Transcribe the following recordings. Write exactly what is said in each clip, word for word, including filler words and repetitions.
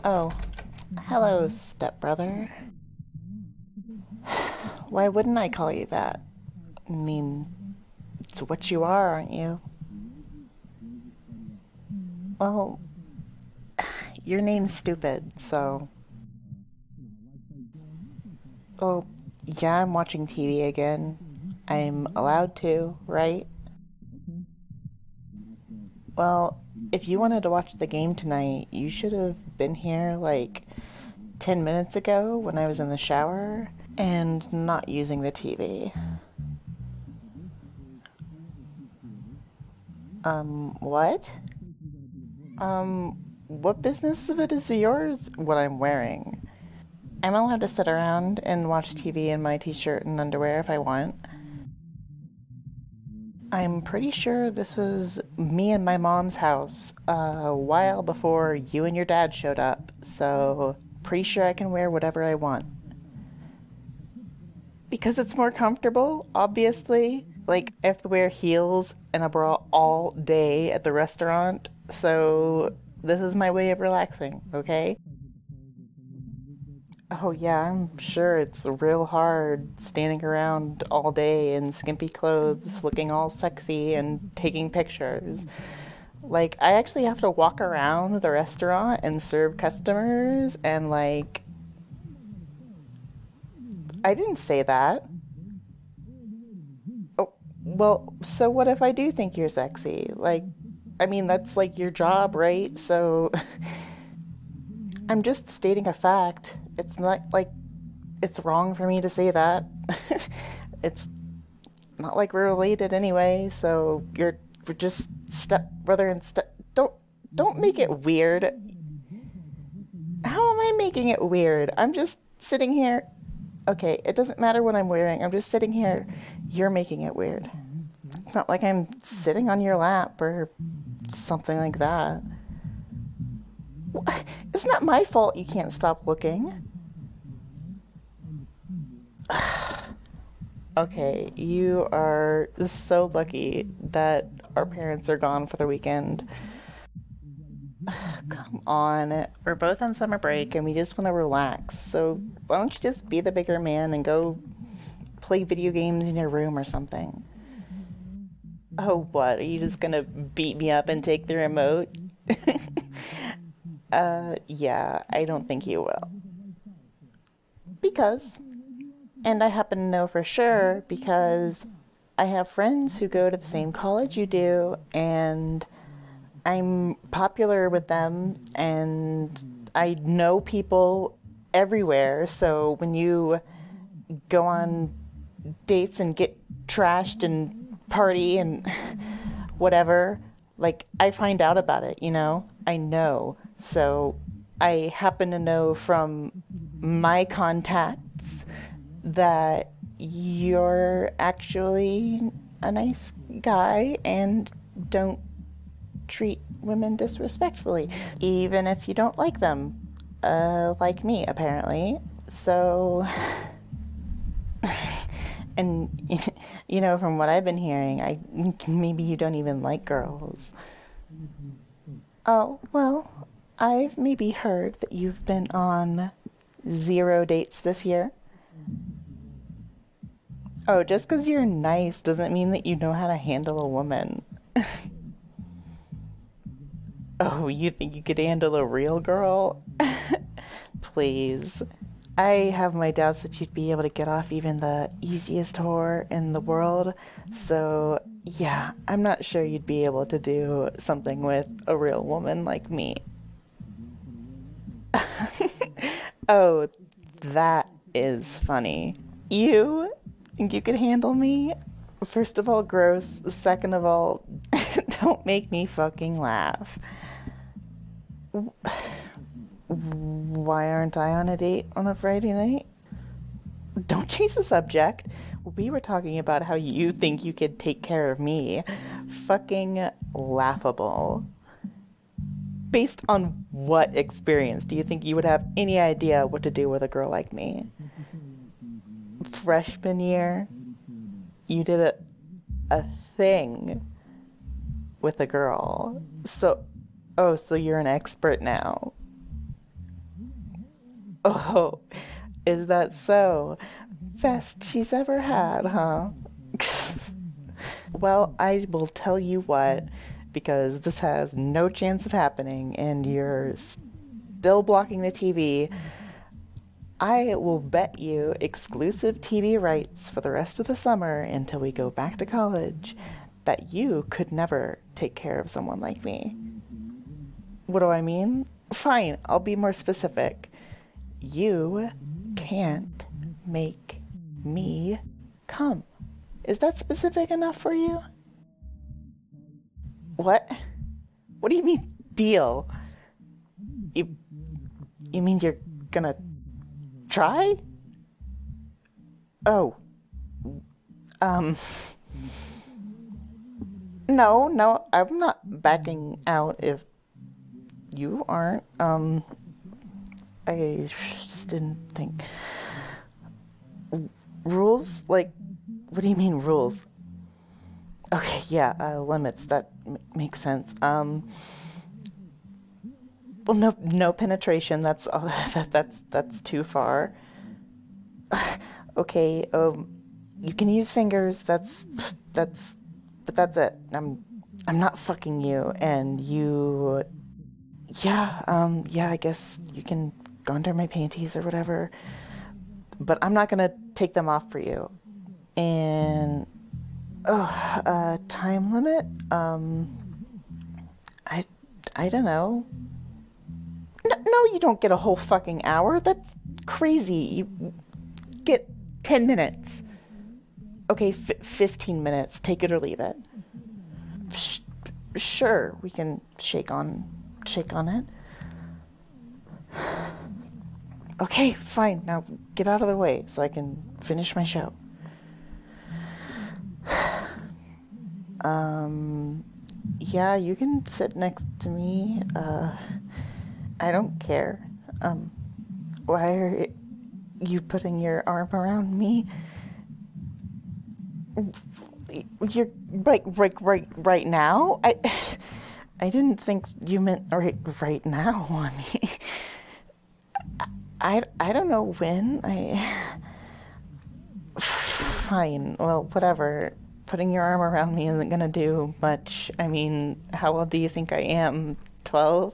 Oh, hello, stepbrother. Why wouldn't I call you that? I mean, it's what you are, aren't you? Well, your name's stupid, so. Well, yeah, I'm watching T V again. I'm allowed to, right? Well, if you wanted to watch the game tonight, you should have been here like ten minutes ago when I was in the shower and not using the T V. Um, what? Um, what business of it is yours what I'm wearing? I'm allowed to sit around and watch T V in my t-shirt and underwear if I want. I'm pretty sure this was me and my mom's house a while before you and your dad showed up, so pretty sure I can wear whatever I want. Because it's more comfortable, obviously. Like, I have to wear heels and a bra all day at the restaurant, so this is my way of relaxing, okay? Oh, yeah, I'm sure it's real hard standing around all day in skimpy clothes, looking all sexy and taking pictures. Like, I actually have to walk around the restaurant and serve customers, and like, I didn't say that. Oh, well, so what if I do think you're sexy? Like, I mean, that's like your job, right? So I'm just stating a fact. It's not like it's wrong for me to say that. It's not like we're related anyway, so you're we're just step brother and step. Don't don't make it weird. How am I making it weird? I'm just sitting here. Okay, it doesn't matter what I'm wearing. I'm just sitting here. You're making it weird. It's not like I'm sitting on your lap or something like that. It's not my fault you can't stop looking. Okay, you are so lucky that our parents are gone for the weekend. Come on. We're both on summer break and we just want to relax. So why don't you just be the bigger man and go play video games in your room or something? Oh, what? Are you just gonna beat me up and take the remote? Uh, yeah, I don't think you will. Because, and I happen to know for sure because I have friends who go to the same college you do, and I'm popular with them, and I know people everywhere. So when you go on dates and get trashed and party and whatever, like I find out about it, you know? I know. So I happen to know from my contacts that you're actually a nice guy and don't treat women disrespectfully, even if you don't like them. Uh, like me, apparently. So, and you know, from what I've been hearing, I maybe you don't even like girls. Oh, well, I've maybe heard that you've been on zero dates this year. Oh, just because you're nice doesn't mean that you know how to handle a woman. Oh, you think you could handle a real girl? Please. I have my doubts that you'd be able to get off even the easiest whore in the world. So, yeah, I'm not sure you'd be able to do something with a real woman like me. Oh, that is funny. You think you could handle me? First of all, gross. Second of all, don't make me fucking laugh. Why aren't I on a date on a Friday night? Don't change the subject. We were talking about how you think you could take care of me. Fucking laughable. Based on what experience do you think you would have any idea what to do with a girl like me? Freshman year, you did a, a thing with a girl. So, oh, so you're an expert now. Oh, is that so? Best she's ever had, huh? Well, I will tell you what, because this has no chance of happening and you're still blocking the T V. I will bet you exclusive T V rights for the rest of the summer until we go back to college that you could never take care of someone like me. What do I mean? Fine, I'll be more specific. You can't make me come. Is that specific enough for you? What? What do you mean, deal? You, you mean you're gonna try? Oh, um, no, no, I'm not backing out if you aren't. Um, I just didn't think. Rules? Like, what do you mean rules? Okay, yeah, uh, limits. That m- makes sense. Um, well, no, no penetration. That's uh, that, that's that's too far. Okay, um, you can use fingers. That's that's, but that's it. I'm I'm not fucking you, and you. Yeah, um, yeah. I guess you can go under my panties or whatever, but I'm not gonna take them off for you. And oh, uh, time limit. Um, I I don't know. No, no, you don't get a whole fucking hour. That's crazy. You get ten minutes. Okay, f- fifteen minutes. Take it or leave it. Sh- sure, we can shake on shake on it. Okay, fine. Now get out of the way so I can finish my show. Um, yeah, you can sit next to me. Uh, I don't care. Um, why are you putting your arm around me? You're like right, right, right now. I, I didn't think you meant right, right now, honey. I, I don't know when. I. Fine. Well, whatever. Putting your arm around me isn't gonna do much. I mean, how old do you think I am? Twelve.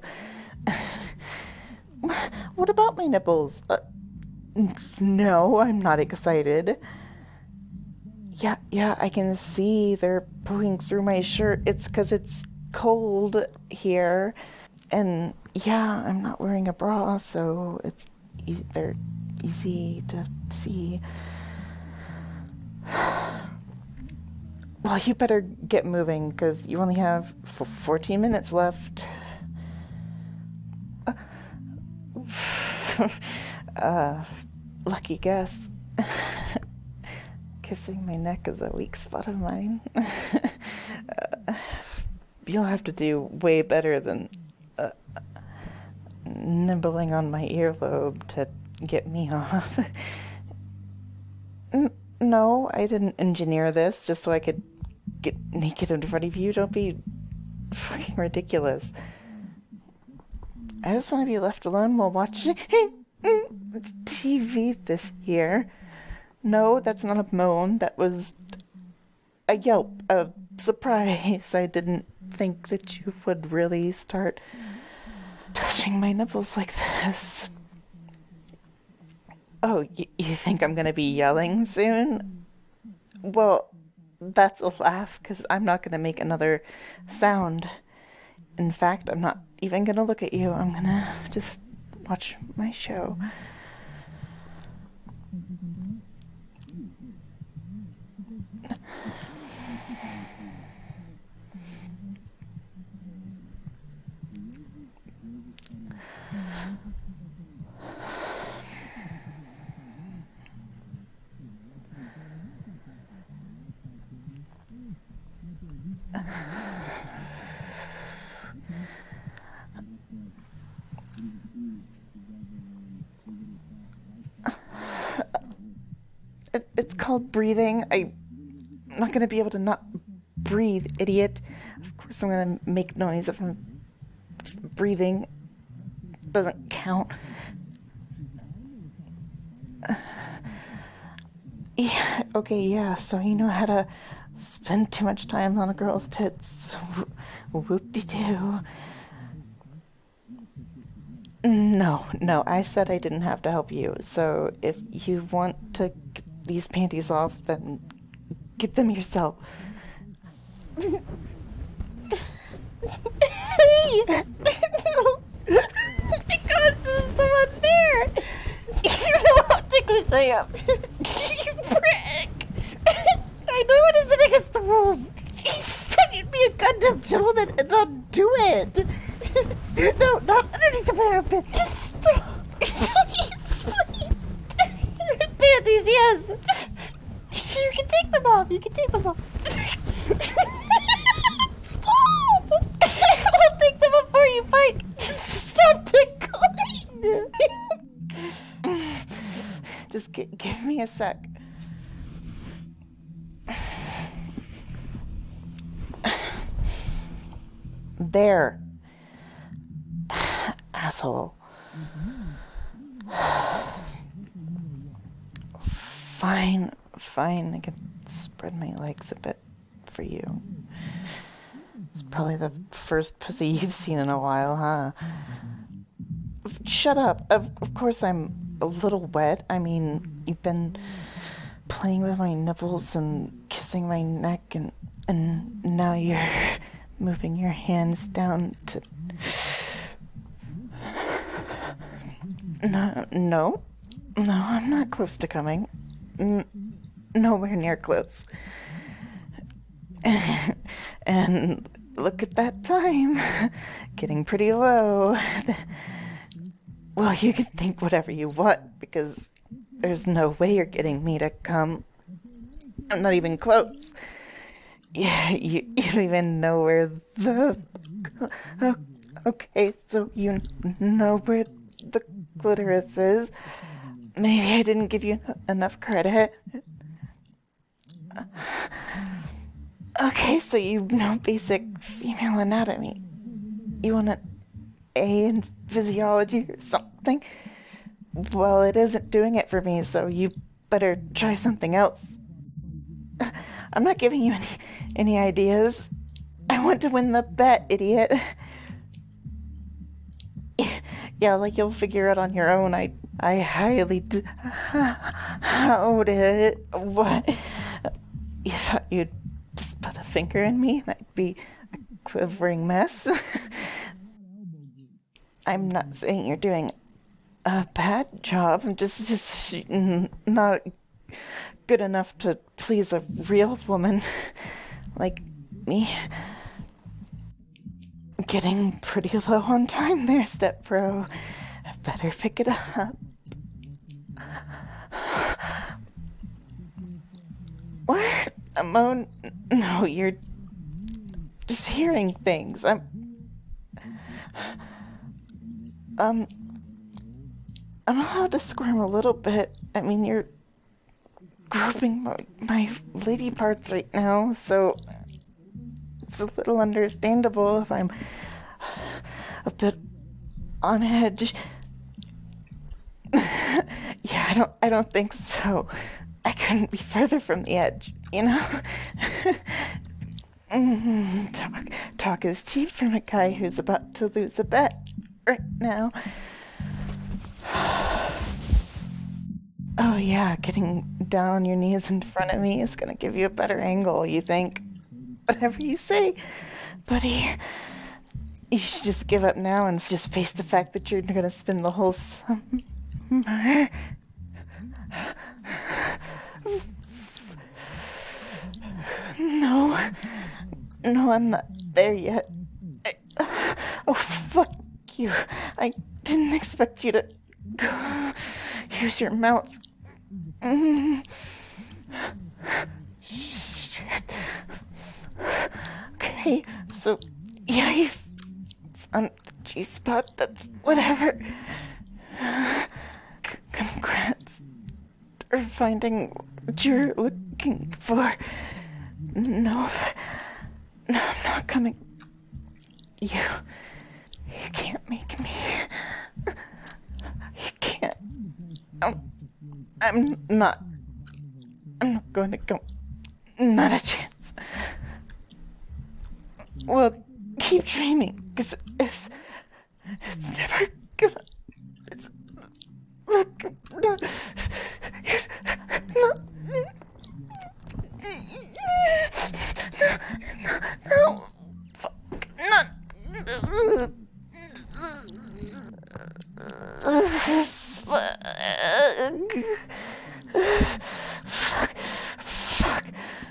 What about my nipples? Uh, no, I'm not excited. Yeah, yeah, I can see they're poking through my shirt. It's 'cause it's cold here. And yeah, I'm not wearing a bra, so it's easy, they're easy to see. Well, you better get moving, 'cause you only have f- fourteen minutes left. uh, lucky guess. Kissing my neck is a weak spot of mine. uh, you'll have to do way better than uh, nibbling on my earlobe to get me off. N- no, I didn't engineer this just so I could get naked in front of you. Don't be fucking ridiculous. I just want to be left alone while watching T V this year. No, that's not a moan. That was a yelp, a surprise. I didn't think that you would really start touching my nipples like this. Oh, y- you think I'm gonna be yelling soon? Well, that's a laugh, because I'm not gonna make another sound. In fact, I'm not even gonna look at you. I'm gonna just watch my show. It, it's called breathing. I'm not gonna be able to not breathe, idiot. Of course, I'm gonna make noise if I'm just breathing. Doesn't count. Yeah, okay, yeah, so you know how to spend too much time on a girl's tits. Whoop-de-doo. No, no, I said I didn't have to help you. So if you want to get these panties off, then get them yourself. Hey! My gosh, this is so unfair! You know how ticklish I am! You prick! I know it isn't against the rules. You said you'd be a goddamn gentleman and not do it! No, not underneath the parapet. Just stop. Please, please. Panties, yes. You can take them off. You can take them off. Stop. I'll take them off before you bite. Just stop tickling. Just g- give me a sec. There. Asshole. Fine, fine. I can spread my legs a bit for you. It's probably the first pussy you've seen in a while, huh? Shut up. Of, of course I'm a little wet. I mean, you've been playing with my nipples and kissing my neck, and and now you're moving your hands down to... No, no, no, I'm not close to coming. N- nowhere near close. And look at that time. Getting pretty low. Well, you can think whatever you want, because there's no way you're getting me to come. I'm not even close. Yeah, you, you don't even know where the... Oh, okay, so you know where the clitoris is. Maybe I didn't give you enough credit. Okay, so you know basic female anatomy. You want an A in physiology or something? Well, it isn't doing it for me, so you better try something else. I'm not giving you any, any ideas. I want to win the bet, idiot. Yeah, like you'll figure it on your own. I I highly d- doubt it. What? You thought you'd just put a finger in me and I'd be a quivering mess? I'm not saying you're doing a bad job. I'm just just not good enough to please a real woman like me. Getting pretty low on time there, Step Pro. I better pick it up. What? Amon? No, you're just hearing things. I'm... Um... I'm allowed to squirm a little bit. I mean, you're groping my, my lady parts right now, so... It's a little understandable if I'm a bit on edge. Yeah, I don't I don't think so. I couldn't be further from the edge, you know? mm, talk talk is cheap from a guy who's about to lose a bet right now. Oh yeah, getting down on your knees in front of me is gonna give you a better angle, you think? Whatever you say, buddy. You should just give up now and just face the fact that you're gonna spend the whole summer. No. No, I'm not there yet. I, oh, fuck you. I didn't expect you to go. Use your mouth. Mm. Shit. Okay, so, yeah, you found the G-spot, that's whatever. C- congrats for finding what you're looking for. No, no, I'm not coming. You, you can't make me. You can't. I'm, I'm not. I'm not going to go. Not a chance. Well, keep dreaming, because it's, it's never gonna. It's not gonna. No. No. No. Fuck. Not. Fuck. Fuck.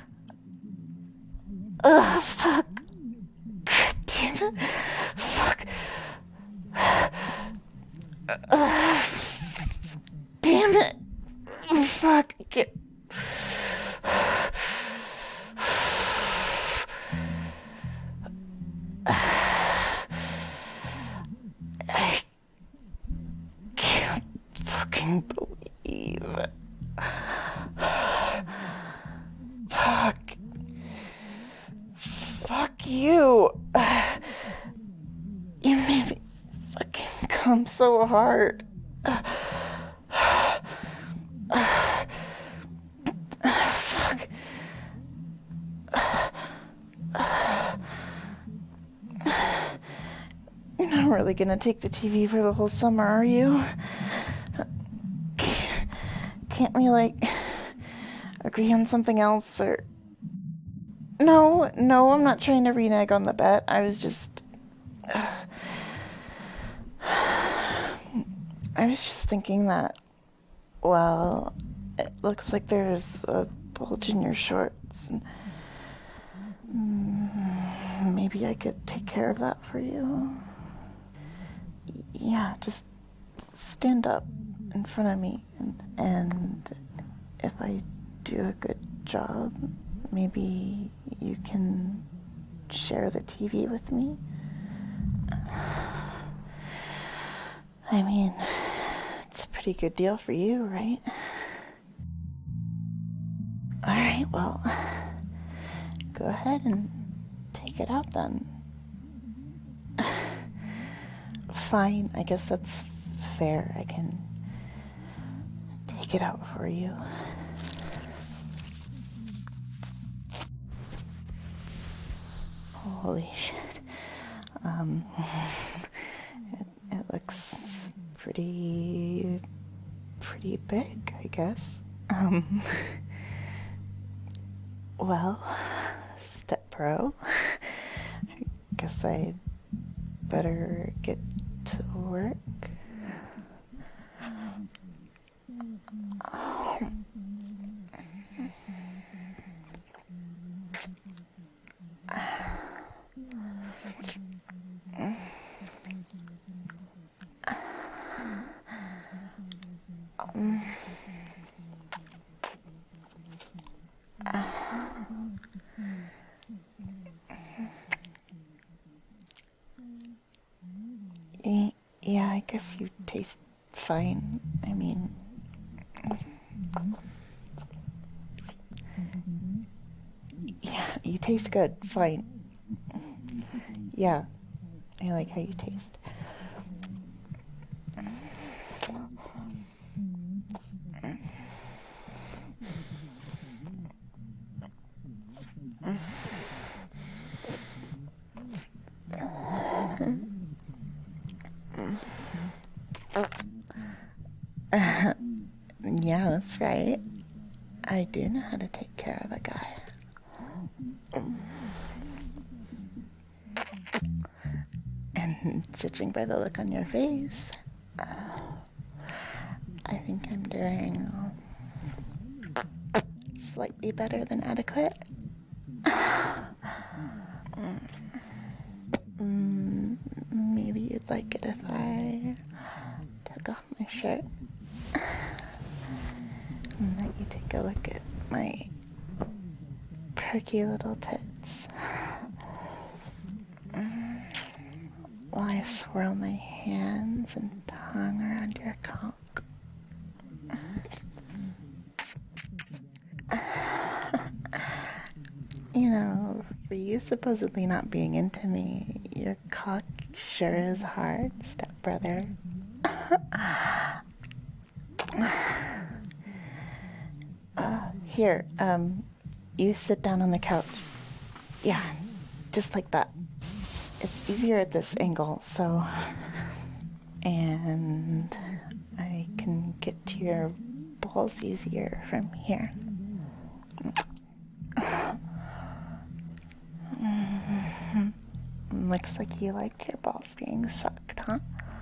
Ugh, fuck. God damn it. Fuck. Ugh. Damn it. Fuck. Get. I can't fucking believe it. Fuck. Fuck you. You made me fucking come so hard. Fuck. You're not really gonna take the T V for the whole summer, are you? Can't we, like, agree on something else, or... No, no, I'm not trying to renege on the bet. I was just... I was just thinking that, well, it looks like there's a bulge in your shorts, and mm, maybe I could take care of that for you. Yeah, just stand up in front of me, and, and if I do a good job, maybe you can share the T V with me. I mean, it's a pretty good deal for you, right? All right, well, go ahead and take it out then. Fine, I guess that's fair. I can take it out for you. Holy shit. Um, it, it looks pretty, pretty big, I guess. Um, well, step pro. I guess I better get to work. Um, yeah, I guess you taste fine. I mean, yeah, you taste good. Fine. Yeah, I like how you taste. Uh, yeah, that's right. I do know how to take care of a guy. And judging by the look on your face, uh, I think I'm doing slightly better than adequate. Mm, maybe you'd like it if I took off my shirt and let you take a look at my perky little tits while I swirl my hands and tongue around your cock. You know, for you supposedly not being into me, your cock sure is hard, stepbrother. Here, um, you sit down on the couch. Yeah, just like that. It's easier at this angle, so... And I can get to your balls easier from here. Looks like you like your balls being sucked, huh?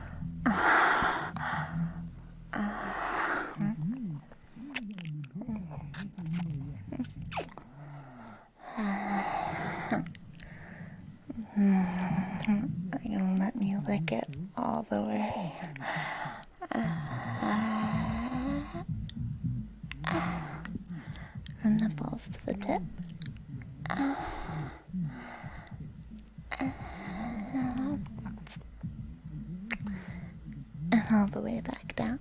And let me lick it all the way. From the balls to the tip. And all the way back down.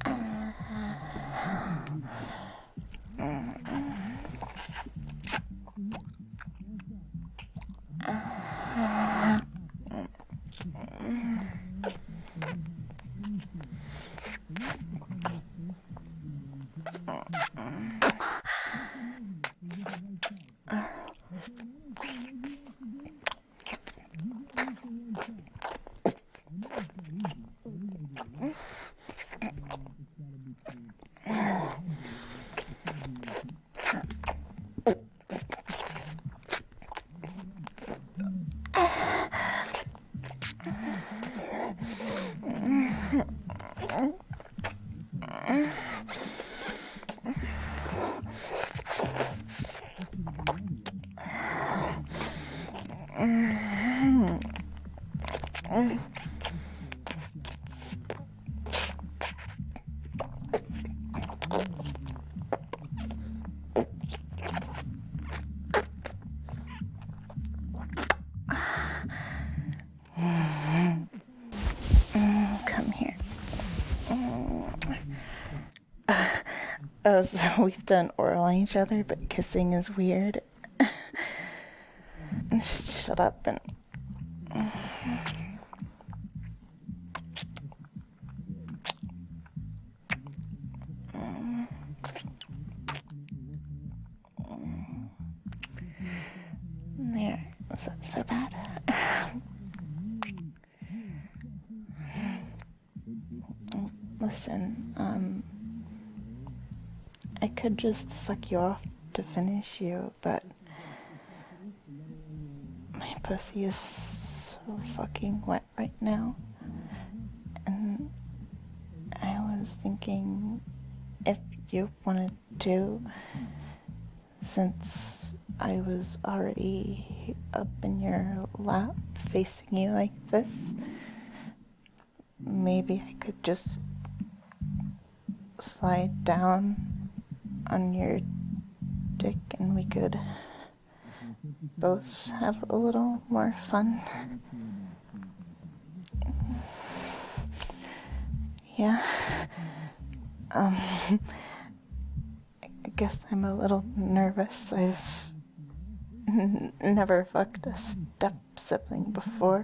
Come here. Oh, so we've done oral on each other, but kissing is weird. Shut up and... There, was that so bad? Listen, um, I could just suck you off to finish you, but my pussy is so fucking wet right now, and I was thinking if you wanted to, since I was already up in your lap facing you like this, maybe I could just slide down on your dick and we could both have a little more fun. Yeah. Um, I guess I'm a little nervous. I've n- never fucked a step sibling before.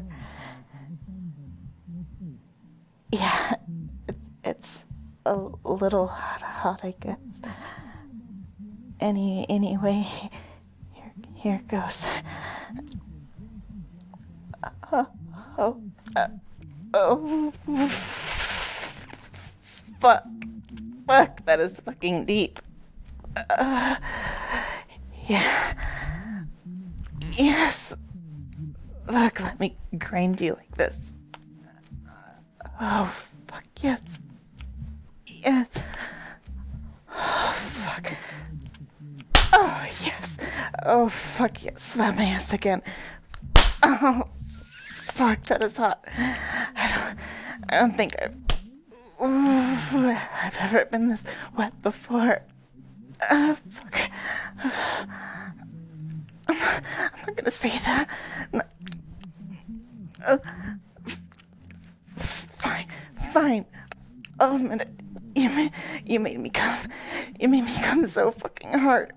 Yeah, it's, it's a little hot, hot, I guess. Any, anyway, here, here goes. Oh, oh, uh, oh, fuck, fuck, that is fucking deep. Uh, yeah, yes, look, let me grind you like this. Oh, fuck, yes, yes, oh, fuck, oh, yes, oh, fuck, yes, slap my ass again. Oh, fuck, that is hot. I don't, I don't think I've, ooh, I've ever been this wet before. Uh, fuck. I'm, I'm not gonna say that. No. Uh, fine, fine. I'll admit it. You made, you made me come. You made me come so fucking hard.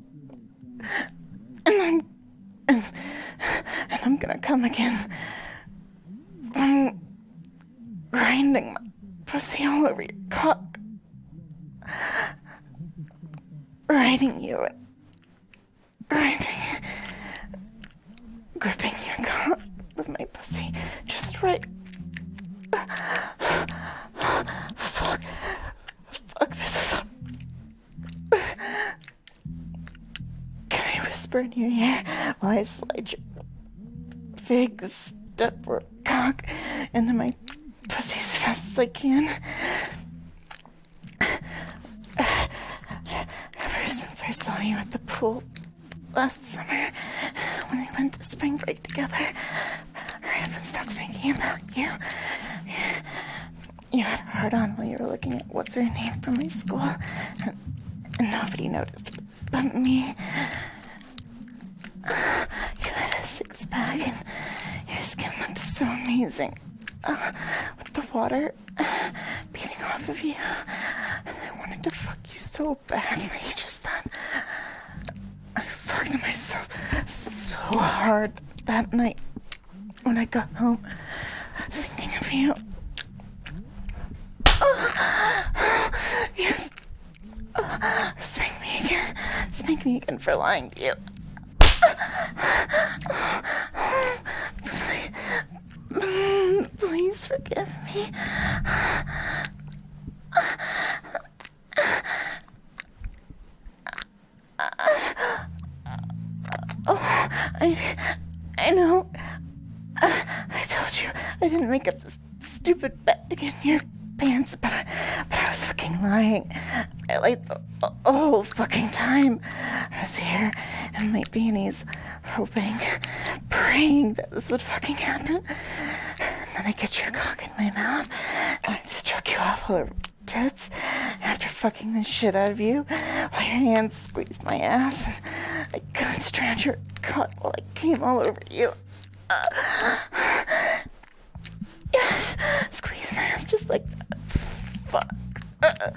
And I'm, and, and I'm gonna come again. I'm grinding my pussy all over your cock. riding you and grinding, gripping your cock with my pussy just right. Fuck. Fuck, this is up. Can I whisper in your ear while I slide your big step cock into my pussy as fast as I can? Ever since I saw you at the pool last summer, when we went to spring break together, I've been stuck thinking about you. You had a hard on while you were looking at what's her name from my school, and, and nobody noticed but me. You had a six pack, and your skin looked so amazing, uh, with the water beating off of you. And I wanted to fuck you so badly just then. I fucked myself so hard that night when I got home, thinking of you. Oh, yes. Oh, spank me again. Spank me again for lying to you. Please, please forgive me. Oh, I, I know. I told you I didn't make up this stupid bet to get in your pants, but I, but I was fucking lying. I lied the, the whole fucking time. I was here in my panties, hoping, praying that this would fucking happen. And then I get your cock in my mouth, and I stroke you off all over your tits after fucking the shit out of you, while your hands squeezed my ass, and I couldn't stretch your cock while I came all over you. Uh, yes, squeeze my ass just like that. Fuck. Uh,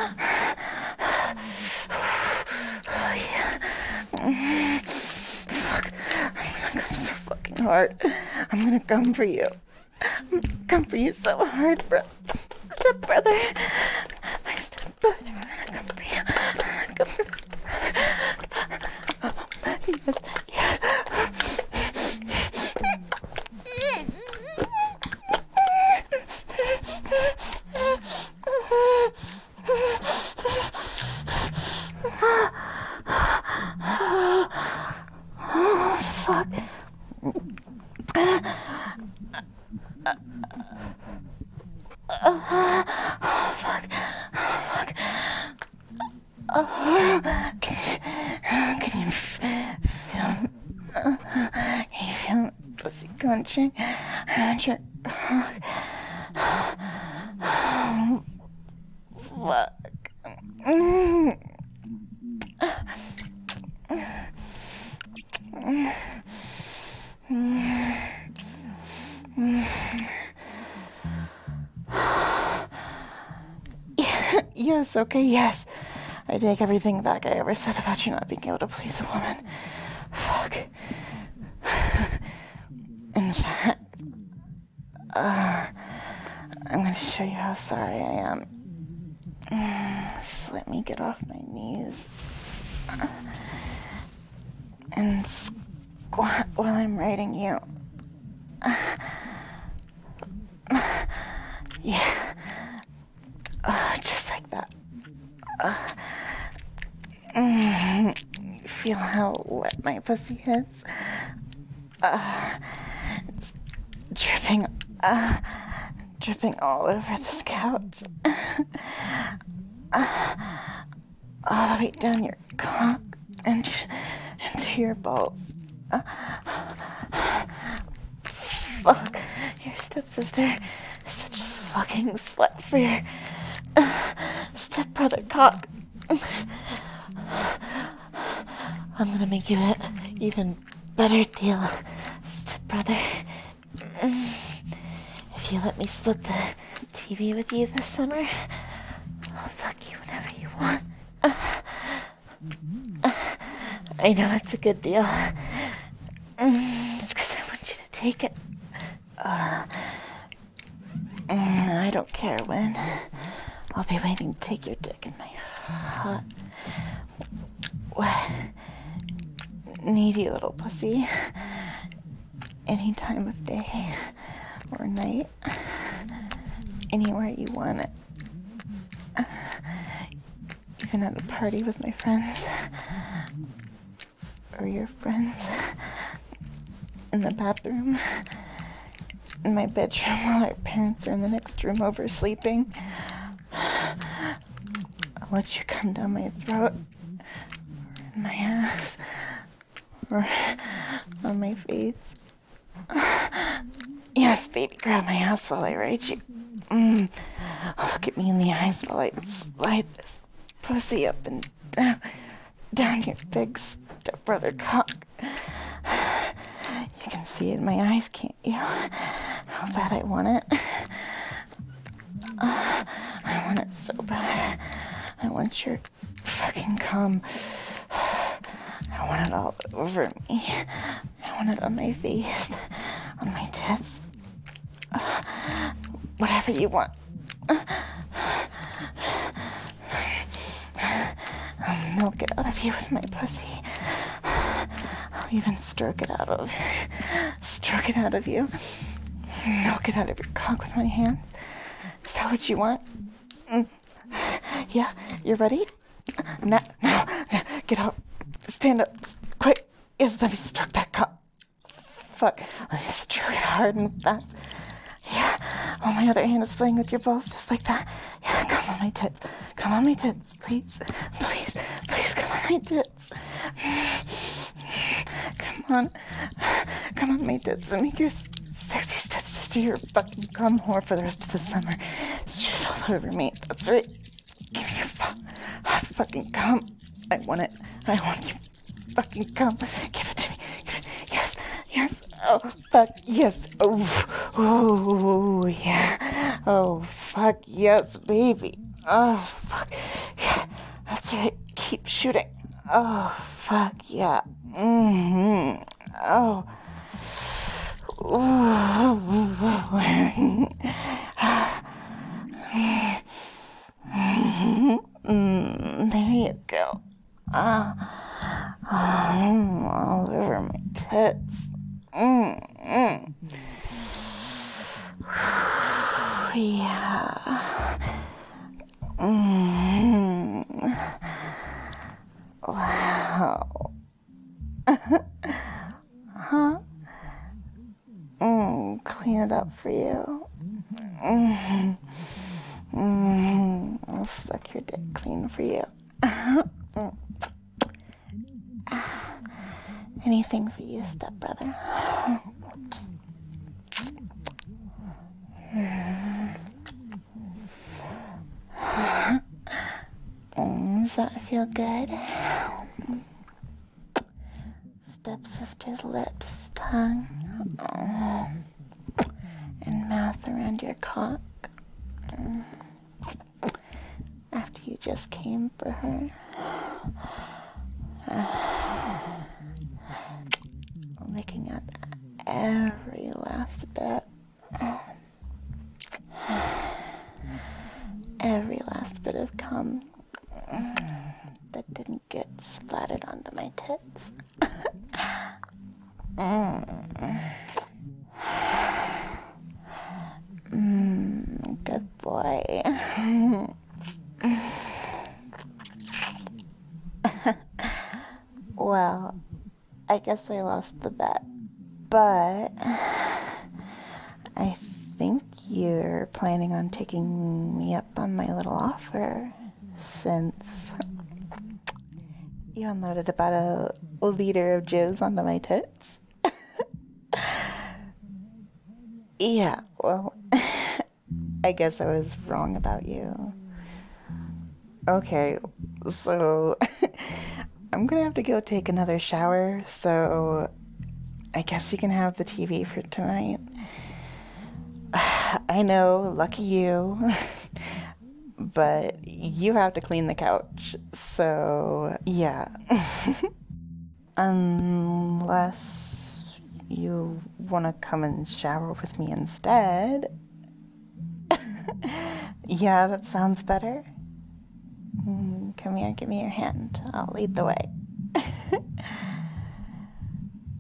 oh, yeah. Mm, fuck. I'm gonna come so fucking hard. I'm gonna come for you. I'm gonna come for you so hard, bro. Step brother. My step brother. I'm gonna come for you. I'm gonna come for you, brother. Oh, yes, yes. Oh, fuck. Oh, fuck. Oh, fuck. Oh, can you, can you feel, uh, can you feel my pussy clenching around your cock? Oh, fuck. Mm. Yes, okay, yes. I take everything back I ever said about you not being able to please a woman. Fuck. In fact, uh, I'm gonna show you how sorry I am. Just let me get off my knees and squat while I'm riding you. Yeah. Uh, just like that. Uh, mm, you feel how wet my pussy is? Uh, it's dripping, uh, dripping all over this couch. uh, all the way down your cock and into your balls. Uh, fuck, your stepsister is such a fucking slut for your uh, stepbrother cock. I'm gonna make you an even better deal, stepbrother. If you let me split the T V with you this summer, I'll fuck you whenever you want. I know it's a good deal. It's because I want you to take it. Uh, I don't care when. I'll be waiting to take your dick in my hot, needy little pussy. Any time of day or night, anywhere you want it. Even at a party with my friends, or your friends, in the bathroom, in my bedroom while our parents are in the next room over sleeping. I'll let you come down my throat, or in my ass, or on my face. Yes, baby, grab my ass while I ride you. Mm. Look at me in the eyes while I slide this pussy up and down, down your big stepbrother cock. You can see it in my eyes, can't you? How bad I want it. Uh, I want it so bad. I want your fucking cum. I want it all over me. I want it on my face, on my tits. Uh, whatever you want. I'll milk it out of you with my pussy. I'll even stroke it out of stroke it out of you. Milk it out of your cock with my hand. Is that what you want? Mm. Yeah, you're ready? No, no, no, get up. Stand up, quick. Yes, let me stroke that cock. Fuck, let me stroke it hard and fast. Yeah, oh, my other hand is playing with your balls just like that. Yeah, come on my tits. Come on my tits, please. Please, please come on my tits. Come on. Come on my tits and make your sexy stepsister your fucking cum whore for the rest of the summer. Shoot all over me. That's right. Give me your fu- hot fucking cum. I want it. I want your fucking cum. Give it to me. Give it. Yes. Yes. Oh, fuck. Yes. Oh. Oh, yeah. Oh, fuck. Yes, baby. Oh, fuck. Yeah. That's right. Keep shooting. Oh, fuck. Yeah. Mm-hmm. Oh. Mm, there you go. Uh, um, all over my tits. Mm, mm. Yeah. Mm. Wow. Huh? Mm, clean it up for you. Mm. Mm. I'll suck your dick clean for you. Mm. Anything for you, stepbrother. Mm, does that feel good? Stepsister's lips, tongue, oh, and mouth around your cock. Mm. After you just came for her. Uh, licking up every last bit. Every last bit of cum that didn't get splattered onto my tits. mm. Mm, good boy. Well, I guess I lost the bet, but I think you're planning on taking me up on my little offer, since you unloaded about a liter of jizz onto my tits. Yeah, well, I guess I was wrong about you. Okay, so I'm gonna have to go take another shower, so I guess you can have the T V for tonight. I know, lucky you, but you have to clean the couch, so yeah. Unless you want to come and shower with me instead. Yeah, that sounds better. Mm, come here, give me your hand. I'll lead the way.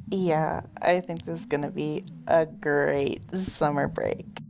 Yeah, I think this is going to be a great summer break.